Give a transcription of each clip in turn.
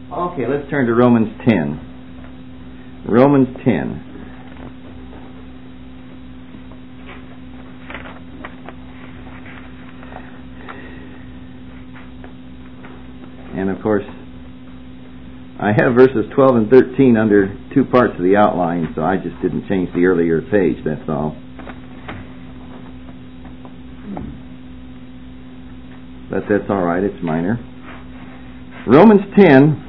Okay, let's turn to Romans 10. Romans 10. And of course, I have verses 12 and 13 under two parts of the outline, so I just didn't change the earlier page, that's all. But that's all right, it's minor. Romans 10,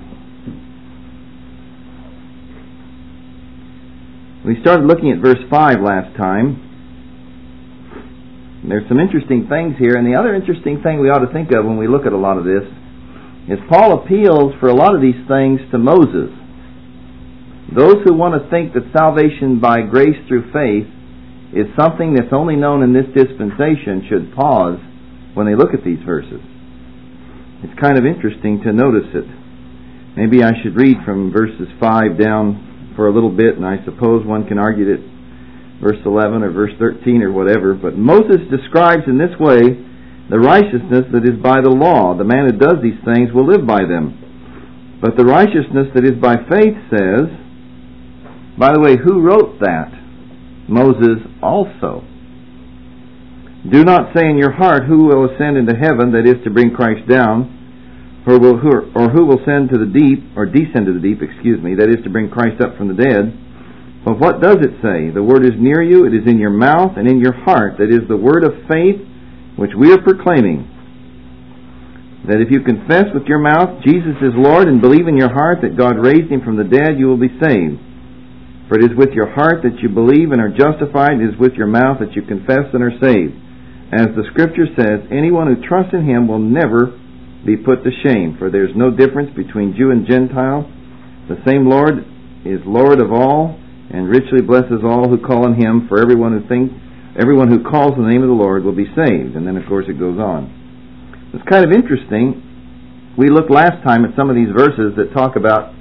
we started looking at verse 5 last time. There's some interesting things here, and the other interesting thing we ought to think of when we look at a lot of this is Paul appeals for a lot of these things to Moses. Those who want to think that salvation by grace through faith is something that's only known in this dispensation should pause when they look at these verses. It's kind of interesting to notice it. Maybe I should read from verses 5 down for a little bit, and I suppose one can argue that verse 11 or verse 13 or whatever, but Moses describes in this way the righteousness that is by the law. The man who does these things will live by them. But the righteousness that is by faith says, by the way, who wrote that? Moses also. Do not say in your heart, who will ascend into heaven, that is to bring Christ down, or who will descend to the deep, that is to bring Christ up from the dead. But what does it say? The word is near you, it is in your mouth and in your heart. That is the word of faith which we are proclaiming, that if you confess with your mouth Jesus is Lord and believe in your heart that God raised him from the dead, you will be saved. For it is with your heart that you believe and are justified, it is with your mouth that you confess and are saved. As the Scripture says, anyone who trusts in him will never be put to shame, for there is no difference between Jew and Gentile. The same Lord is Lord of all, and richly blesses all who call on him, for everyone who calls the name of the Lord will be saved. And then, of course, it goes on. It's kind of interesting. We looked last time at some of these verses that talk about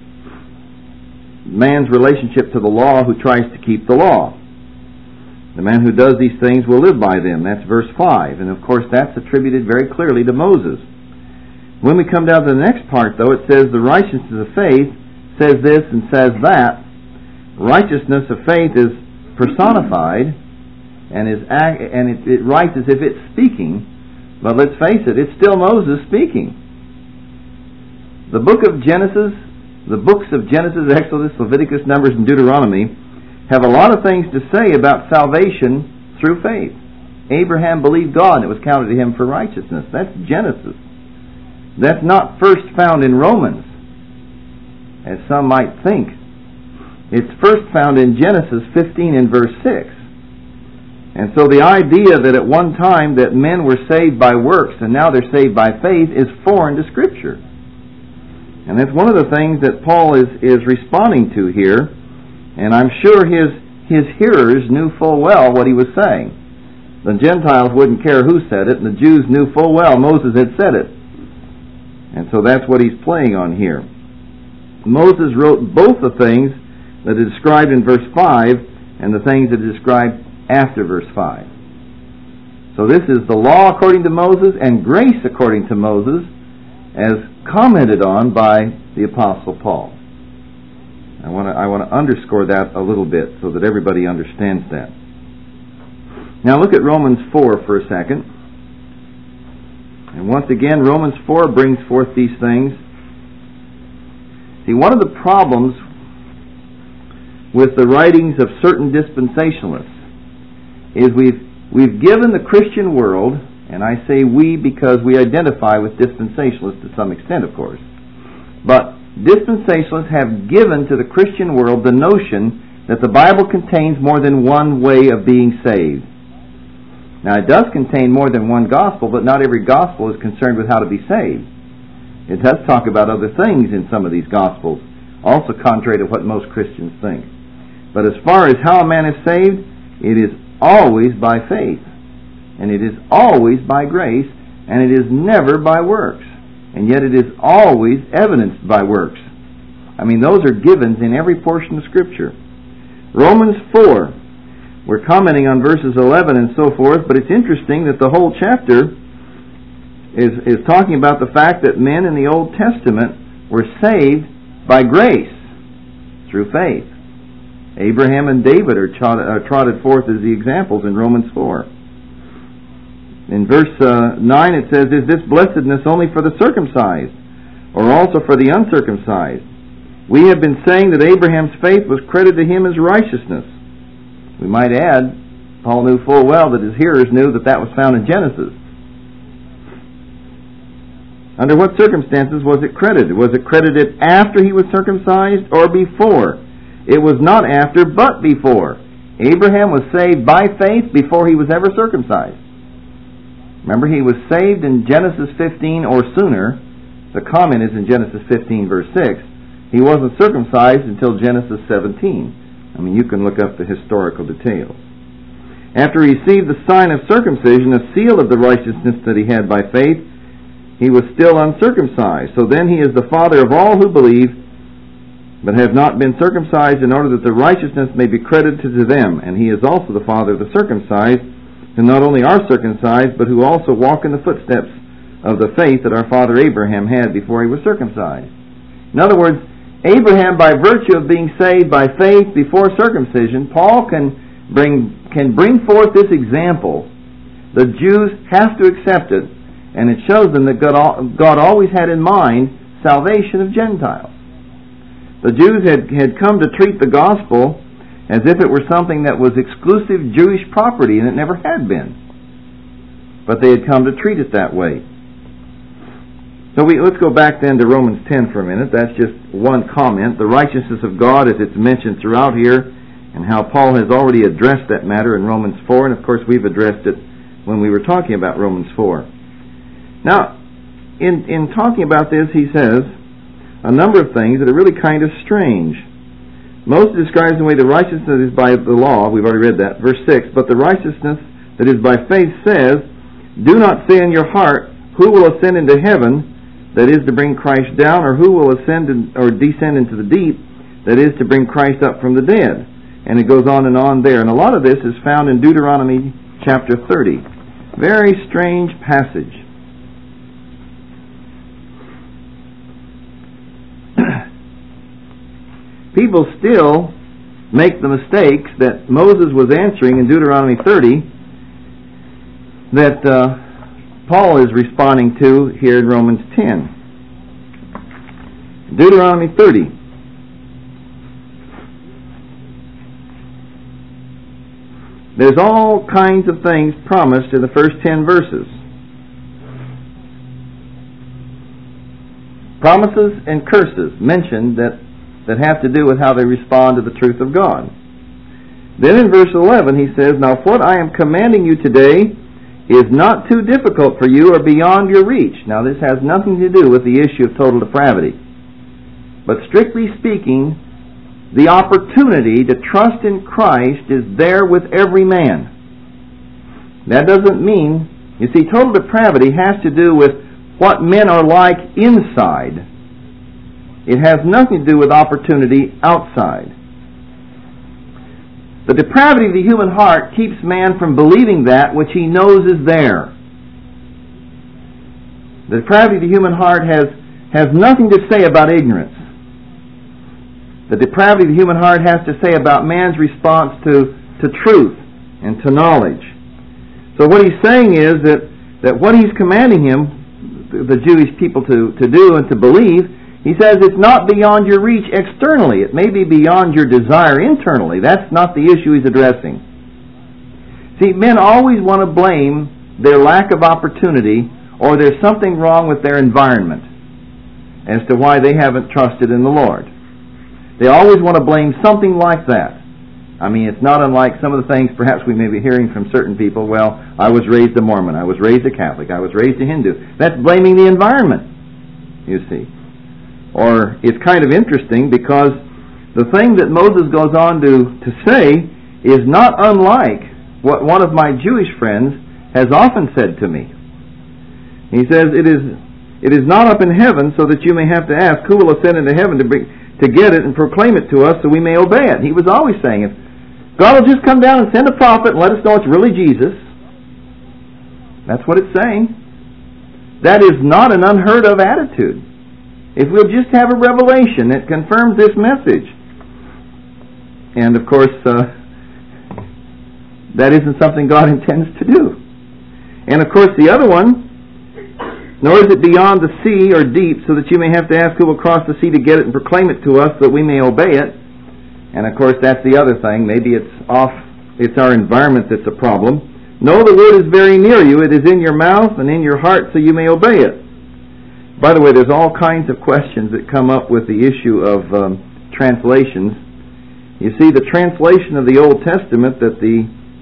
man's relationship to the law who tries to keep the law. The man who does these things will live by them. That's verse 5. And, of course, that's attributed very clearly to Moses. When we come down to the next part, though, it says the righteousness of faith says this and says that. Righteousness of faith is personified, and it writes as if it's speaking, but let's face it, it's still Moses speaking. The books of Genesis, Exodus, Leviticus, Numbers, and Deuteronomy have a lot of things to say about salvation through faith. Abraham believed God, and it was counted to him for righteousness. That's Genesis. That's not first found in Romans, as some might think. It's first found in Genesis 15 and verse 6. And so the idea that at one time that men were saved by works and now they're saved by faith is foreign to Scripture. And that's one of the things that Paul is responding to here. And I'm sure his hearers knew full well what he was saying. The Gentiles wouldn't care who said it, and the Jews knew full well Moses had said it. And so that's what he's playing on here. Moses wrote both the things that are described in verse 5 and the things that are described after verse 5. So this is the law according to Moses and grace according to Moses, as commented on by the Apostle Paul. I want to underscore that a little bit so that everybody understands that. Now look at Romans 4 for a second. And once again, Romans 4 brings forth these things. See, one of the problems with the writings of certain dispensationalists is we've given the Christian world, and I say we because we identify with dispensationalists to some extent, of course, but dispensationalists have given to the Christian world the notion that the Bible contains more than one way of being saved. Now, it does contain more than one gospel, but not every gospel is concerned with how to be saved. It does talk about other things in some of these gospels, also contrary to what most Christians think. But as far as how a man is saved, it is always by faith, and it is always by grace, and it is never by works. And yet it is always evidenced by works. I mean, those are givens in every portion of Scripture. Romans 4, we're commenting on verses 11 and so forth, but it's interesting that the whole chapter is talking about the fact that men in the Old Testament were saved by grace through faith. Abraham and David are trotted forth as the examples in Romans 4. In verse 9 it says, "Is this blessedness only for the circumcised, or also for the uncircumcised? We have been saying that Abraham's faith was credited to him as righteousness." We might add, Paul knew full well that his hearers knew that that was found in Genesis. Under what circumstances was it credited? Was it credited after he was circumcised or before? It was not after, but before. Abraham was saved by faith before he was ever circumcised. Remember, he was saved in Genesis 15 or sooner. The comment is in Genesis 15 verse 6. He wasn't circumcised until Genesis 17. I mean, you can look up the historical details. After he received the sign of circumcision, a seal of the righteousness that he had by faith, he was still uncircumcised. So then he is the father of all who believe, but have not been circumcised, in order that the righteousness may be credited to them. And he is also the father of the circumcised, who not only are circumcised, but who also walk in the footsteps of the faith that our father Abraham had before he was circumcised. In other words, Abraham, by virtue of being saved by faith before circumcision, Paul can bring forth this example. The Jews have to accept it, and it shows them that God always had in mind salvation of Gentiles. The Jews had come to treat the gospel as if it were something that was exclusive Jewish property, and it never had been. But they had come to treat it that way. So let's go back then to Romans 10 for a minute. That's just one comment. The righteousness of God, as it's mentioned throughout here, and how Paul has already addressed that matter in Romans 4, and of course we've addressed it when we were talking about Romans 4. Now, in talking about this, he says a number of things that are really kind of strange. Most describes the way the righteousness is by the law. We've already read that. Verse 6, "But the righteousness that is by faith says, 'Do not say in your heart, who will ascend into heaven,' that is to bring Christ down, or who will ascend or descend into the deep, that is to bring Christ up from the dead." And it goes on there. And a lot of this is found in Deuteronomy chapter 30. Very strange passage. People still make the mistakes that Moses was answering in Deuteronomy 30 that Paul is responding to here in Romans 10. Deuteronomy 30. There's all kinds of things promised in the first 10 verses. Promises and curses mentioned that have to do with how they respond to the truth of God. Then in verse 11 he says, "Now what I am commanding you today is not too difficult for you or beyond your reach." Now this has nothing to do with the issue of total depravity. But strictly speaking, the opportunity to trust in Christ is there with every man. That doesn't mean, you see, total depravity has to do with what men are like inside. It has nothing to do with opportunity outside. The depravity of the human heart keeps man from believing that which he knows is there. The depravity of the human heart has nothing to say about ignorance. The depravity of the human heart has to say about man's response to truth and to knowledge. So what he's saying is that what he's commanding him, the Jewish people to do and to believe, he says it's not beyond your reach externally. It may be beyond your desire internally. That's not the issue he's addressing. See, men always want to blame their lack of opportunity, or there's something wrong with their environment as to why they haven't trusted in the Lord. They always want to blame something like that. I mean, it's not unlike some of the things perhaps we may be hearing from certain people. Well, I was raised a Mormon, I was raised a Catholic, I was raised a Hindu. That's blaming the environment, you see. Or it's kind of interesting because the thing that Moses goes on to say is not unlike what one of my Jewish friends has often said to me. He says, it is not up in heaven, so that you may have to ask, who will ascend into heaven to get it and proclaim it to us so we may obey it. He was always saying, if God will just come down and send a prophet and let us know it's really Jesus. That's what it's saying. That is not an unheard of attitude. if we'll just have a revelation that confirms this message. And of course, that isn't something God intends to do. And of course, the other one, nor is it beyond the sea or deep, so that you may have to ask who will cross the sea to get it and proclaim it to us, so that we may obey it. And of course, that's the other thing. Maybe it's our environment that's a problem. No, the word is very near you. It is in your mouth and in your heart, so you may obey it. By the way, there's all kinds of questions that come up with the issue of translations. You see, the translation of the Old Testament that the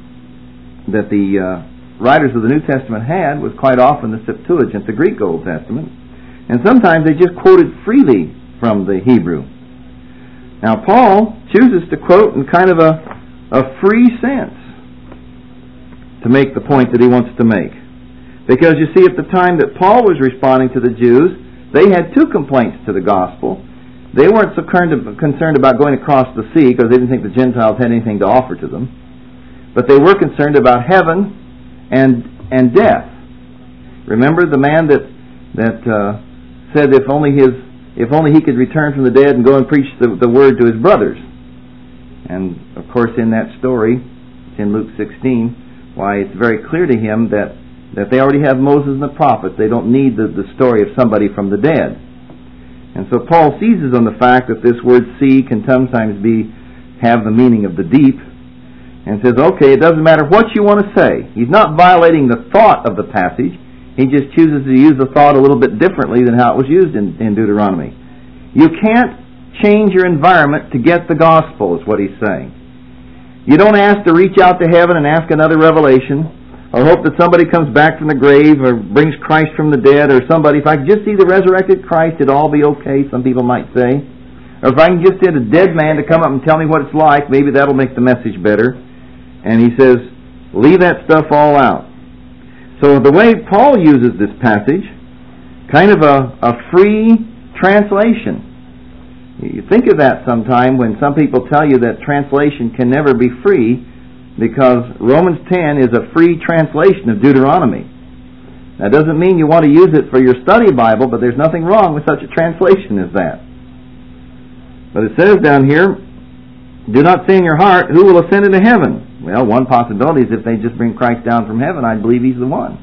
writers of the New Testament had was quite often the Septuagint, the Greek Old Testament. And sometimes they just quoted freely from the Hebrew. Now, Paul chooses to quote in kind of a free sense to make the point that he wants to make. Because you see, at the time that Paul was responding to the Jews, they had two complaints to the gospel. They weren't so concerned about going across the sea because they didn't think the Gentiles had anything to offer to them. But they were concerned about heaven and death. Remember the man that said if only he could return from the dead and go and preach the word to his brothers. And of course, in that story, in Luke 16, why it's very clear to him that they already have Moses and the prophets. They don't need the story of somebody from the dead. And so Paul seizes on the fact that this word sea can sometimes have the meaning of the deep, and says, okay, it doesn't matter what you want to say. He's not violating the thought of the passage. He just chooses to use the thought a little bit differently than how it was used in Deuteronomy. You can't change your environment to get the gospel, is what he's saying. You don't ask to reach out to heaven and ask another revelation, or hope that somebody comes back from the grave, or brings Christ from the dead, or somebody. If I could just see the resurrected Christ, it'd all be okay, some people might say. Or if I can just get a dead man to come up and tell me what it's like, maybe that'll make the message better. And he says, leave that stuff all out. So the way Paul uses this passage, kind of a free translation. You think of that sometime when some people tell you that translation can never be free, because Romans 10 is a free translation of Deuteronomy. That doesn't mean you want to use it for your study Bible, but there's nothing wrong with such a translation as that. But it says down here, do not say in your heart, who will ascend into heaven? Well, one possibility is if they just bring Christ down from heaven, I believe he's the one.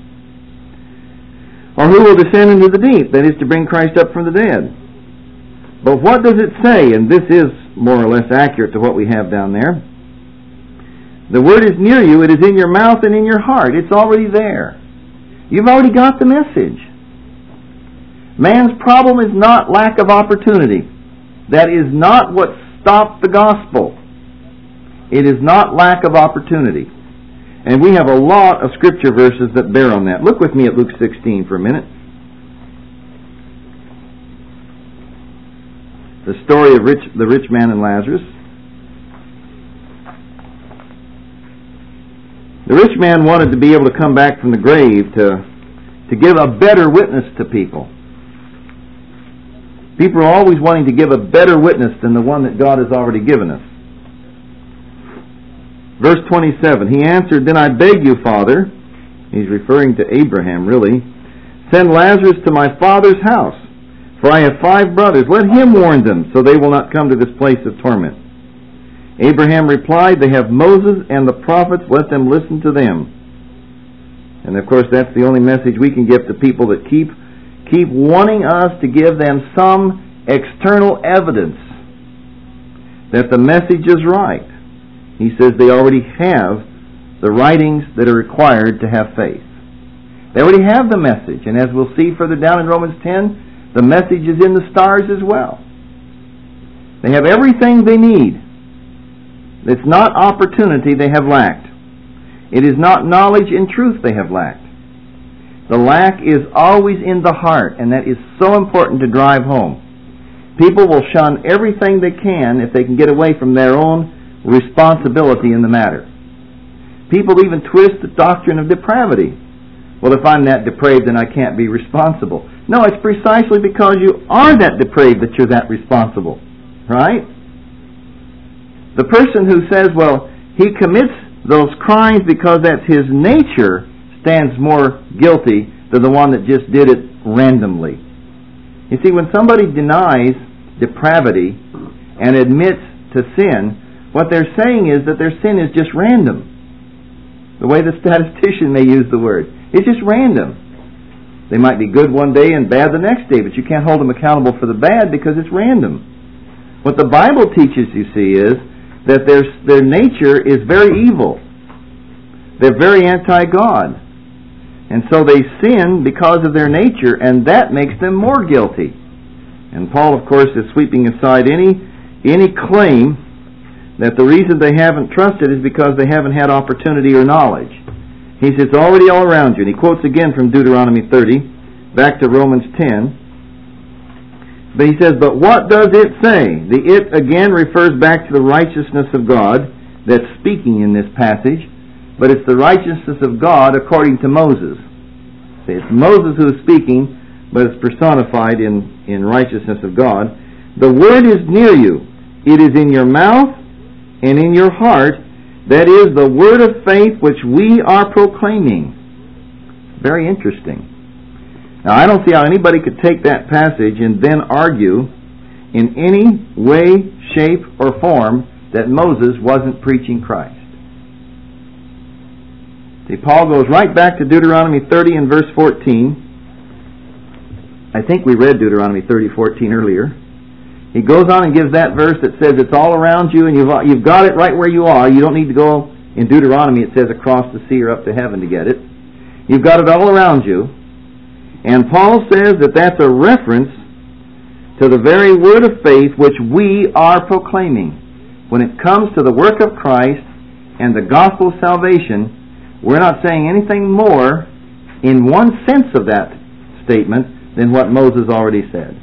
Or who will descend into the deep? That is to bring Christ up from the dead. But what does it say? And this is more or less accurate to what we have down there. The word is near you. It is in your mouth and in your heart. It's already there. You've already got the message. Man's problem is not lack of opportunity. That is not what stopped the gospel. It is not lack of opportunity. And we have a lot of scripture verses that bear on that. Look with me at Luke 16 for a minute. The story of the rich man and Lazarus. The rich man wanted to be able to come back from the grave to give a better witness to people. People are always wanting to give a better witness than the one that God has already given us. Verse 27, he answered, then I beg you, Father, he's referring to Abraham really, send Lazarus to my father's house, for I have 5 brothers. Let him warn them, so they will not come to this place of torment. Abraham replied, they have Moses and the prophets, let them listen to them. And of course that's the only message we can give to people that keep wanting us to give them some external evidence that the message is right. He says they already have the writings that are required to have faith. They already have the message. And as we'll see further down in Romans 10, the message is in the stars as well. They have everything they need. It's not opportunity they have lacked. It is not knowledge and truth they have lacked. The lack is always in the heart, and that is so important to drive home. People will shun everything they can if they can get away from their own responsibility in the matter. People even twist the doctrine of depravity. Well, if I'm that depraved, then I can't be responsible. No, it's precisely because you are that depraved that you're that responsible. Right? The person who says, well, he commits those crimes because that's his nature, stands more guilty than the one that just did it randomly. You see, when somebody denies depravity and admits to sin, what they're saying is that their sin is just random. The way the statistician may use the word. It's just random. They might be good one day and bad the next day, but you can't hold them accountable for the bad because it's random. What the Bible teaches, you see, is that their nature is very evil. They're very anti-God. And so they sin because of their nature, and that makes them more guilty. And Paul, of course, is sweeping aside any claim that the reason they haven't trusted is because they haven't had opportunity or knowledge. He says it's already all around you. And he quotes again from Deuteronomy 30, back to Romans 10. But he says, but what does it say? The it again refers back to the righteousness of God that's speaking in this passage, but it's the righteousness of God according to Moses. See, it's Moses who is speaking, but it's personified in righteousness of God. The word is near you. It is in your mouth and in your heart. That is the word of faith which we are proclaiming. Very interesting. Now, I don't see how anybody could take that passage and then argue in any way, shape, or form that Moses wasn't preaching Christ. See, Paul goes right back to Deuteronomy 30 and verse 14. I think we read Deuteronomy 30:14 earlier. He goes on and gives that verse that says it's all around you and you've got it right where you are. You don't need to go, in Deuteronomy it says across the sea or up to heaven to get it. You've got it all around you. And Paul says that that's a reference to the very word of faith which we are proclaiming. When it comes to the work of Christ and the gospel of salvation, we're not saying anything more in one sense of that statement than what Moses already said.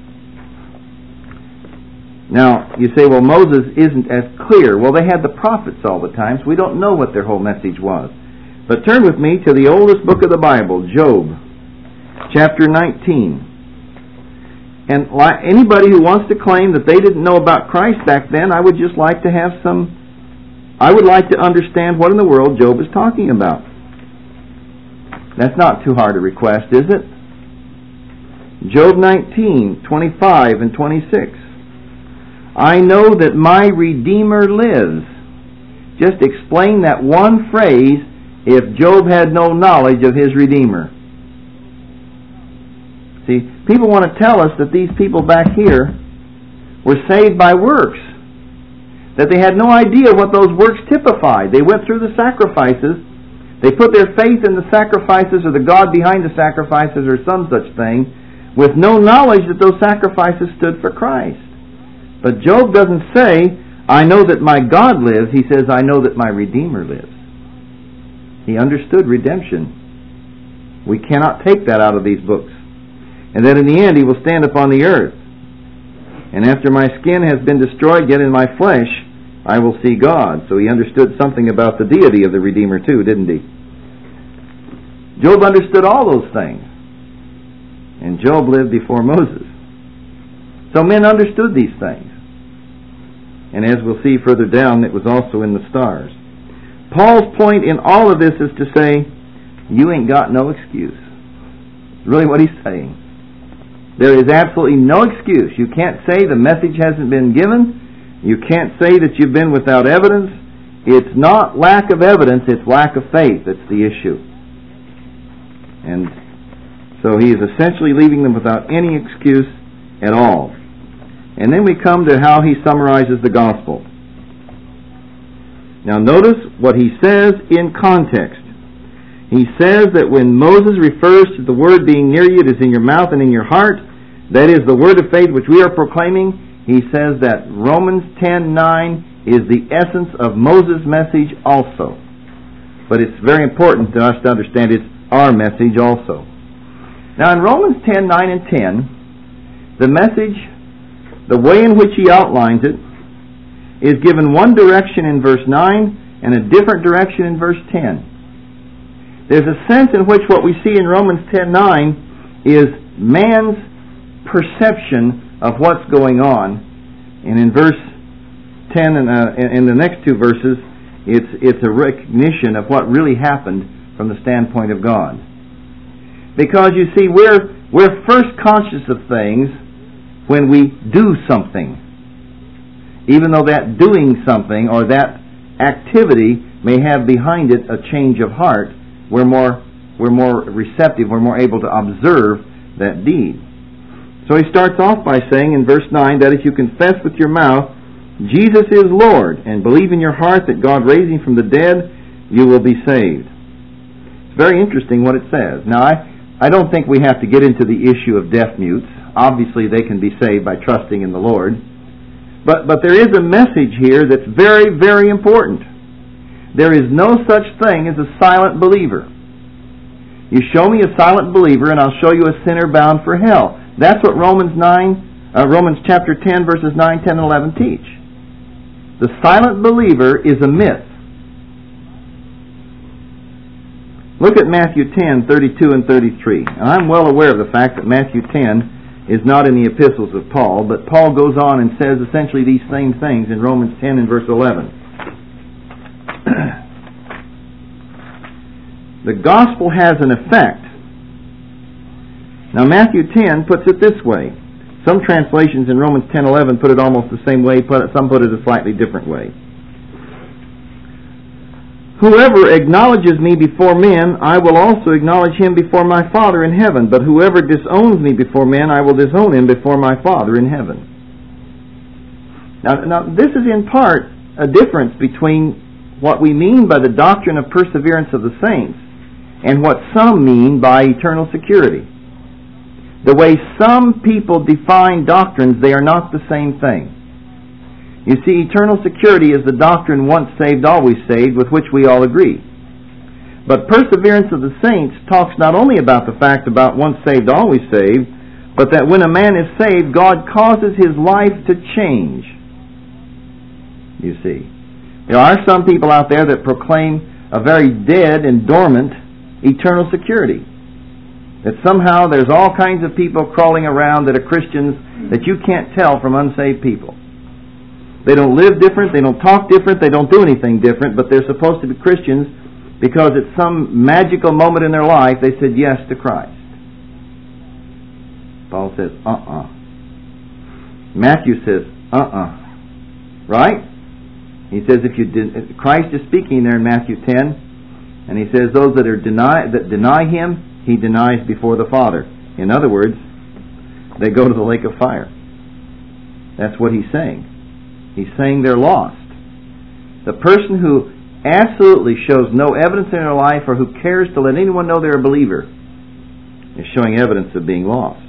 Now, you say, well, Moses isn't as clear. Well, they had the prophets all the time, so we don't know what their whole message was. But turn with me to the oldest book of the Bible, Job, chapter 19. And anybody who wants to claim that they didn't know about Christ back then, I would just like to have I would like to understand what in the world Job is talking about. That's not too hard a request, is it? Job 19:25 and 26. I know that my Redeemer lives. Just explain that one phrase if Job had no knowledge of his Redeemer. See, people want to tell us that these people back here were saved by works, that they had no idea what those works typified. They went through the sacrifices, they put their faith in the sacrifices or the God behind the sacrifices or some such thing, with no knowledge that those sacrifices stood for Christ. But Job doesn't say, I know that my God lives. He says, I know that my Redeemer lives. He understood redemption. We cannot take that out of these books. And that in the end he will stand upon the earth. And after my skin has been destroyed, yet in my flesh I will see God. So he understood something about the deity of the Redeemer too, didn't he? Job understood all those things. And Job lived before Moses. So men understood these things. And as we'll see further down, it was also in the stars. Paul's point in all of this is to say, you ain't got no excuse. Really what he's saying. There is absolutely no excuse. You can't say the message hasn't been given. You can't say that you've been without evidence. It's not lack of evidence, it's lack of faith that's the issue. And so he is essentially leaving them without any excuse at all. And then we come to how he summarizes the gospel. Now notice what he says in context. He says that when Moses refers to the word being near you, it is in your mouth and in your heart, that is the word of faith which we are proclaiming, he says that Romans 10:9 is the essence of Moses' message also. But it's very important to us to understand it's our message also. Now in Romans 10:9 and 10, the message, the way in which he outlines it, is given one direction in verse 9 and a different direction in verse 10. There's a sense in which what we see in Romans 10:9 is man's perception of what's going on. And in verse 10 and in the next two verses, it's a recognition of what really happened from the standpoint of God. Because you see, we're We're first conscious of things when we do something. Even though that doing something or that activity may have behind it a change of heart, we're more receptive, we're more able to observe that deed. So he starts off by saying in verse 9 that if you confess with your mouth Jesus is Lord and believe in your heart that God raised Him from the dead, you will be saved. It's very interesting what it says. Now, I don't think we have to get into the issue of deaf mutes. Obviously, they can be saved by trusting in the Lord. But there is a message here that's very, very important. There is no such thing as a silent believer. You show me a silent believer and I'll show you a sinner bound for hell. That's what Romans chapter 10, verses 9, 10, and 11 teach. The silent believer is a myth. Look at Matthew 10, 32 and 33. And I'm well aware of the fact that Matthew 10 is not in the epistles of Paul, but Paul goes on and says essentially these same things in Romans 10 and verse 11. The gospel has an effect. Now Matthew 10 puts it this way. Some translations in Romans 10:11 put it almost the same way, some put it a slightly different way. Whoever acknowledges me before men, I will also acknowledge him before my Father in heaven. But whoever disowns me before men, I will disown him before my Father in heaven. Now this is in part a difference between what we mean by the doctrine of perseverance of the saints and what some mean by eternal security. The way some people define doctrines, they are not the same thing. You see, eternal security is the doctrine once saved, always saved, with which we all agree. But perseverance of the saints talks not only about the fact about once saved, always saved, but that when a man is saved, God causes his life to change. You see. There are some people out there that proclaim a very dead and dormant eternal security. That somehow there's all kinds of people crawling around that are Christians that you can't tell from unsaved people. They don't live different, they don't talk different, they don't do anything different, but they're supposed to be Christians because at some magical moment in their life they said yes to Christ. Paul says, Matthew says, Right? He says if you did, Christ is speaking there in Matthew 10, and he says those that deny him, he denies before the Father. In other words, they go to the lake of fire. That's what he's saying. He's saying they're lost. The person who absolutely shows no evidence in their life or who cares to let anyone know they're a believer is showing evidence of being lost.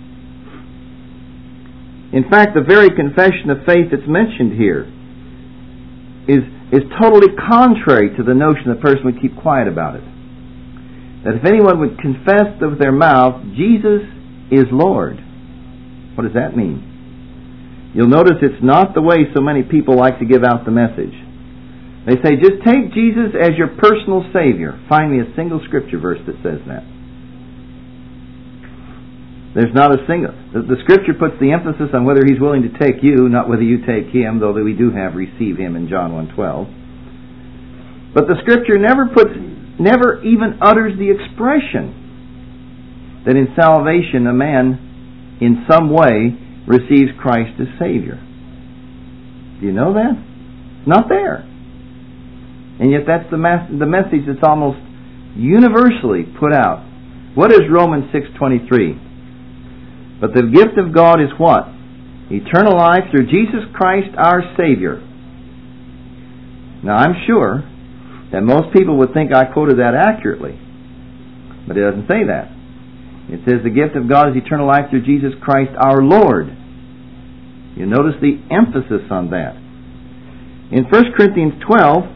In fact, the very confession of faith that's mentioned here is totally contrary to the notion the person would keep quiet about it. That if anyone would confess with their mouth, Jesus is Lord. What does that mean? You'll notice it's not the way so many people like to give out the message. They say, just take Jesus as your personal Savior. Find me a single Scripture verse that says that. There's not a single. The Scripture puts the emphasis on whether He's willing to take you, not whether you take Him, though we do have receive Him in John 1:12. But the Scripture never even utters the expression that in salvation a man in some way receives Christ as Savior. Do you know that? Not there. And yet that's the message that's almost universally put out. What is Romans 6:23? But the gift of God is what? Eternal life through Jesus Christ our Savior. Now I'm sure that most people would think I quoted that accurately. But it doesn't say that. It says the gift of God is eternal life through Jesus Christ our Lord. You notice the emphasis on that. In 1 Corinthians 12,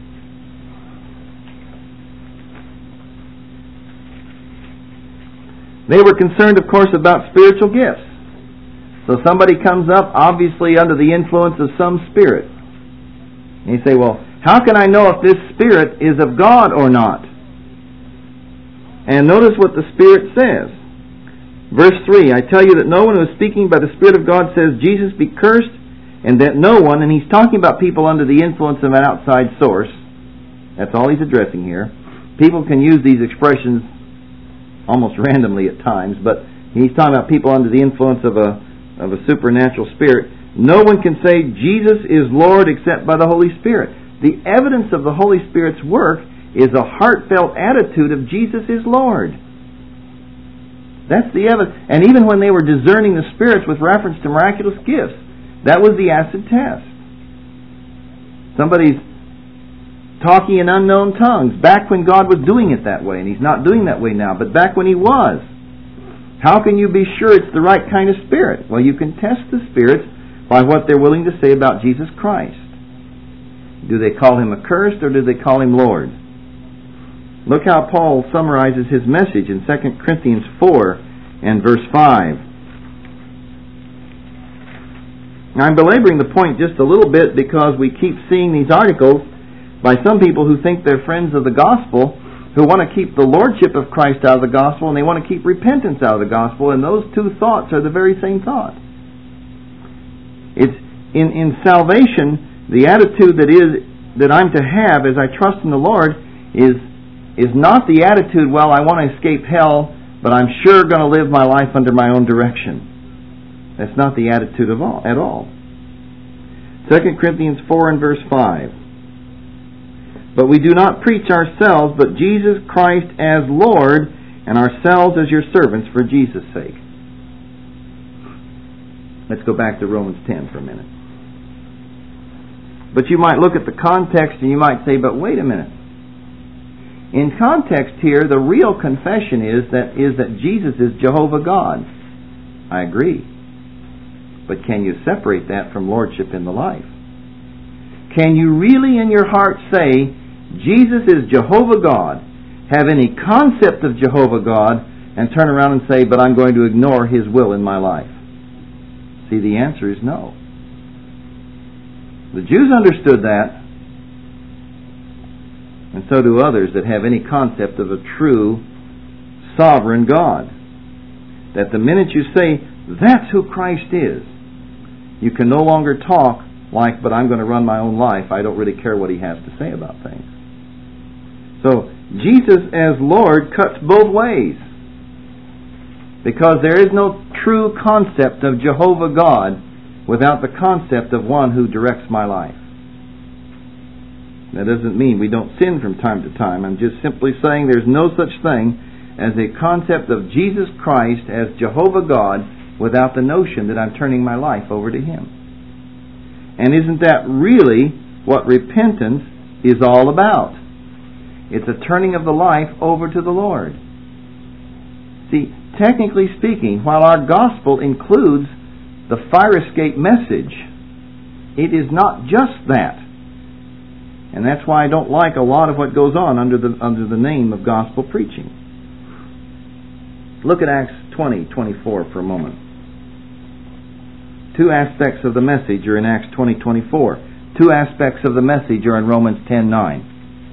they were concerned, of course, about spiritual gifts. So somebody comes up, obviously under the influence of some spirit. And you say, well, how can I know if this spirit is of God or not? And notice what the Spirit says. Verse 3, I tell you that no one who is speaking by the Spirit of God says, Jesus be cursed, and that no one, and he's talking about people under the influence of an outside source. That's all he's addressing here. People can use these expressions almost randomly at times, but He's talking about people under the influence of a supernatural spirit. No one can say Jesus is Lord except by the Holy Spirit. The evidence of the Holy Spirit's work is a heartfelt attitude of Jesus is Lord. That's the evidence. And even when they were discerning the spirits with reference to miraculous gifts, that was the acid test. Somebody's talking in unknown tongues back when God was doing it that way, and He's not doing that way now, but back when He was. How can you be sure it's the right kind of spirit? Well, you can test the spirits by what they're willing to say about Jesus Christ. Do they call Him accursed, or do they call Him Lord? Look how Paul summarizes his message in 2 Corinthians 4 and verse 5. Now, I'm belaboring the point just a little bit because we keep seeing these articles by some people who think they're friends of the gospel, who want to keep the lordship of Christ out of the gospel, and they want to keep repentance out of the gospel, and those two thoughts are the very same thought. It's in salvation, the attitude that I'm to have as I trust in the Lord is not the attitude, well, I want to escape hell, but I'm sure going to live my life under my own direction. That's not the attitude at all. 2 Corinthians 4 and verse 5. But we do not preach ourselves, but Jesus Christ as Lord, and ourselves as your servants for Jesus' sake. Let's go back to Romans 10 for a minute. But you might look at the context and you might say, but wait a minute. In context here, the real confession is that Jesus is Jehovah God. I agree. But can you separate that from lordship in the life? Can you really in your heart say, Jesus is Jehovah God, have any concept of Jehovah God, and turn around and say, but I'm going to ignore His will in my life? See, the answer is no. The Jews understood that, and so do others that have any concept of a true sovereign God. That the minute you say, that's who Christ is, you can no longer talk like, but I'm going to run my own life. I don't really care what He has to say about things. So, Jesus as Lord cuts both ways. Because there is no true concept of Jehovah God without the concept of one who directs my life. That doesn't mean we don't sin from time to time. I'm just simply saying there's no such thing as a concept of Jesus Christ as Jehovah God without the notion that I'm turning my life over to Him. And isn't that really what repentance is all about? It's a turning of the life over to the Lord. See, technically speaking, while our gospel includes the fire escape message, it is not just that. And that's why I don't like a lot of what goes on under the name of gospel preaching. Look at Acts 20:24 for a moment. Two aspects of the message are in Acts 20:24. Two aspects of the message are in Romans 10:9.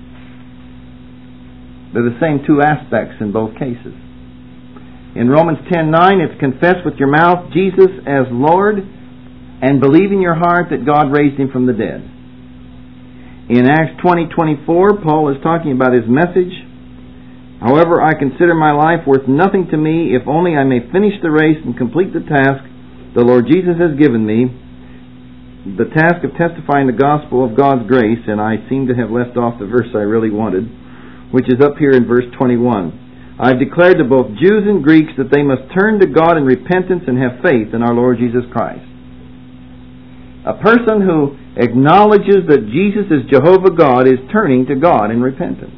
They're the same two aspects in both cases. In Romans 10:9, it's confess with your mouth Jesus as Lord and believe in your heart that God raised Him from the dead. In Acts 20:24, Paul is talking about his message. However, I consider my life worth nothing to me if only I may finish the race and complete the task the Lord Jesus has given me, the task of testifying the gospel of God's grace, and I seem to have left off the verse I really wanted, which is up here in verse 21. I've declared to both Jews and Greeks that they must turn to God in repentance and have faith in our Lord Jesus Christ. A person who acknowledges that Jesus is Jehovah God is turning to God in repentance.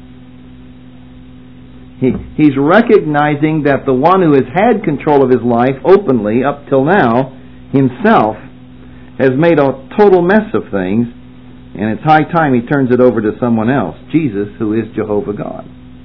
He's recognizing that the one who has had control of his life openly up till now, himself, has made a total mess of things, and it's high time he turns it over to someone else, Jesus, who is Jehovah God.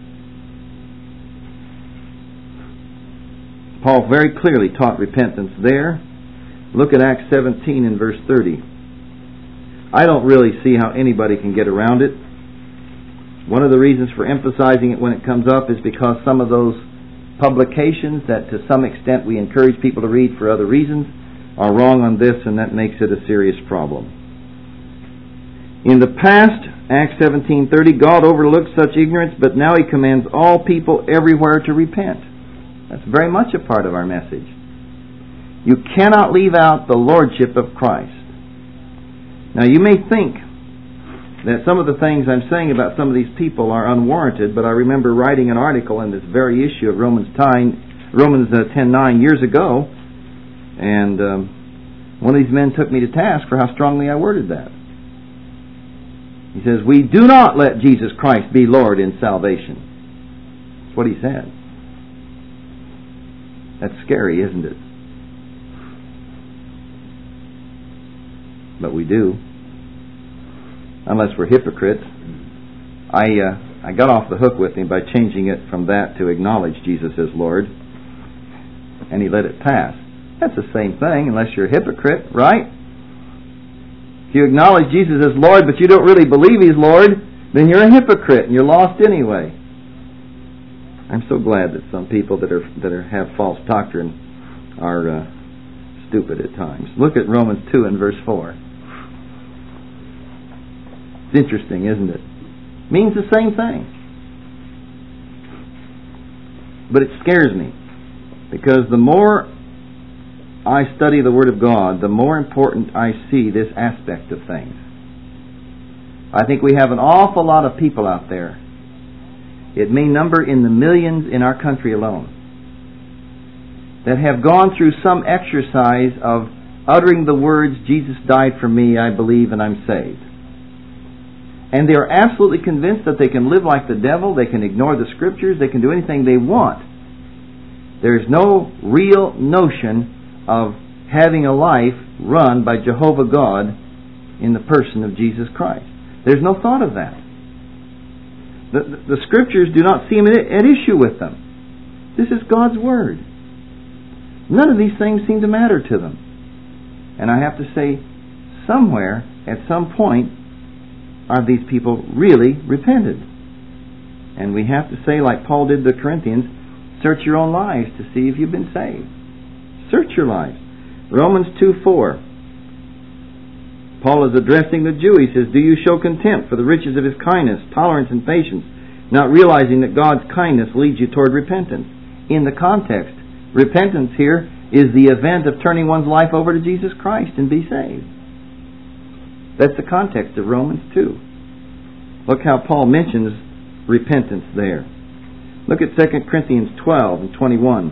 Paul very clearly taught repentance there. Look at Acts 17 and verse 30. I don't really see how anybody can get around it. One of the reasons for emphasizing it when it comes up is because some of those publications that to some extent we encourage people to read for other reasons are wrong on this, and that makes it a serious problem. In the past, Acts 17:30, God overlooked such ignorance, but now He commands all people everywhere to repent. That's very much a part of our message. You cannot leave out the lordship of Christ. Now you may think that some of the things I'm saying about some of these people are unwarranted, but I remember writing an article in this very issue of Romans 10:9 years ago, and one of these men took me to task for how strongly I worded that. He says, "We do not let Jesus Christ be Lord in salvation." That's what he said. That's scary, isn't it? But we do. Unless we're hypocrites. I got off the hook with him by changing it from that to acknowledge Jesus as Lord. And he let it pass. That's the same thing, unless you're a hypocrite, right? If you acknowledge Jesus as Lord, but you don't really believe He's Lord, then you're a hypocrite and you're lost anyway. I'm so glad that some people that have false doctrine are stupid at times. Look at Romans 2 and verse 4. It's interesting, isn't it? It means the same thing. But it scares me, because the more I study the Word of God, the more important I see this aspect of things. I think we have an awful lot of people out there. It may number in the millions in our country alone, that have gone through some exercise of uttering the words, "Jesus died for me, I believe, and I'm saved." And they are absolutely convinced that they can live like the devil, they can ignore the Scriptures, they can do anything they want. There's no real notion of having a life run by Jehovah God in the person of Jesus Christ. There's no thought of that. The Scriptures do not seem at issue with them. This is God's Word. None of these things seem to matter to them. And I have to say, somewhere, at some point, are these people really repented? And we have to say, like Paul did to the Corinthians, search your own lives to see if you've been saved. Search your lives. Romans 2:4. Paul is addressing the Jew. He says, "Do you show contempt for the riches of His kindness, tolerance, and patience, not realizing that God's kindness leads you toward repentance?" In the context, repentance here is the event of turning one's life over to Jesus Christ and be saved. That's the context of Romans 2. Look how Paul mentions repentance there. Look at 2 Corinthians 12 and 21.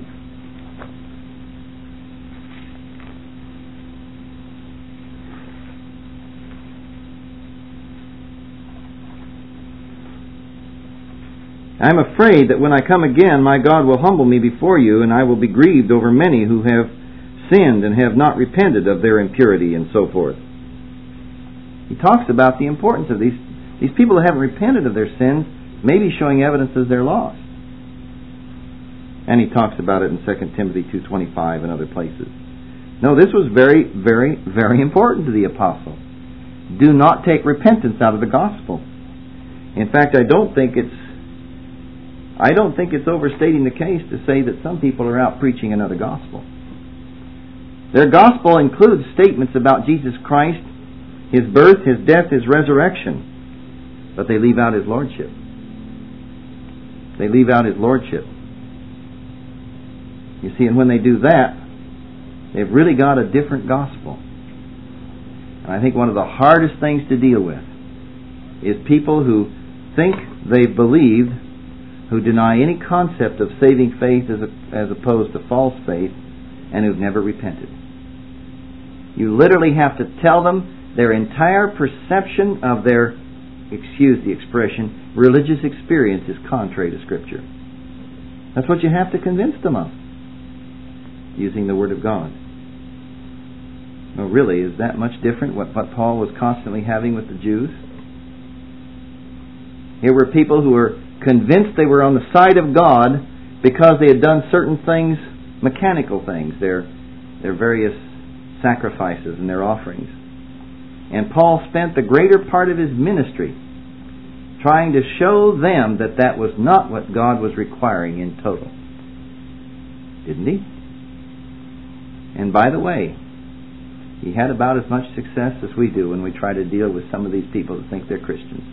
"I am afraid that when I come again, my God will humble me before you, and I will be grieved over many who have sinned and have not repented of their impurity," and so forth. He talks about the importance of these people that haven't repented of their sins, maybe showing evidences they're lost. And he talks about it in 2 Timothy 2:25 and other places. No, this was very, very, very important to the apostle. Do not take repentance out of the gospel. In fact, I don't think it's overstating the case to say that some people are out preaching another gospel. Their gospel includes statements about Jesus Christ, His birth, His death, His resurrection, but they leave out His lordship. They leave out His lordship. You see, and when they do that, they've really got a different gospel. And I think one of the hardest things to deal with is people who think they've believed, who deny any concept of saving faith as opposed to false faith, and who've never repented. You literally have to tell them their entire perception of their, excuse the expression, religious experience is contrary to Scripture. That's what you have to convince them of, using the Word of God. Well, really, is that much different what Paul was constantly having with the Jews? Here were people who were convinced they were on the side of God because they had done certain things, mechanical things, their various sacrifices and their offerings. And Paul spent the greater part of his ministry trying to show them that that was not what God was requiring in total. Didn't he? And by the way, he had about as much success as we do when we try to deal with some of these people that think they're Christians.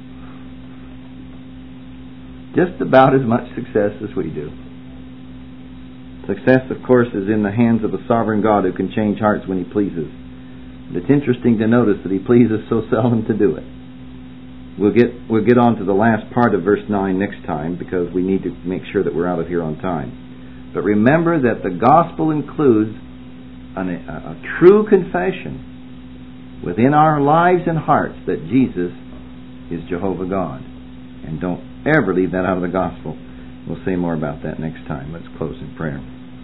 Just about as much success as we do. Success, of course, is in the hands of a sovereign God who can change hearts when He pleases. But it's interesting to notice that He pleases so seldom to do it. We'll get on to the last part of verse 9 next time, because we need to make sure that we're out of here on time. But remember that the gospel includes a true confession within our lives and hearts that Jesus is Jehovah God. And don't ever leave that out of the gospel. We'll say more about that next time. Let's close in prayer.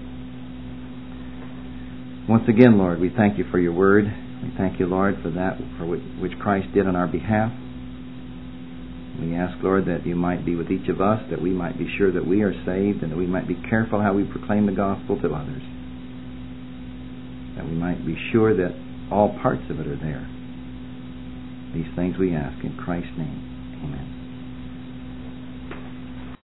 Once again, Lord, we thank You for Your word. We thank You, Lord, for that for which Christ did on our behalf. We ask, Lord, that You might be with each of us, that we might be sure that we are saved, and that we might be careful how we proclaim the gospel to others. That we might be sure that all parts of it are there. These things we ask in Christ's name. Amen.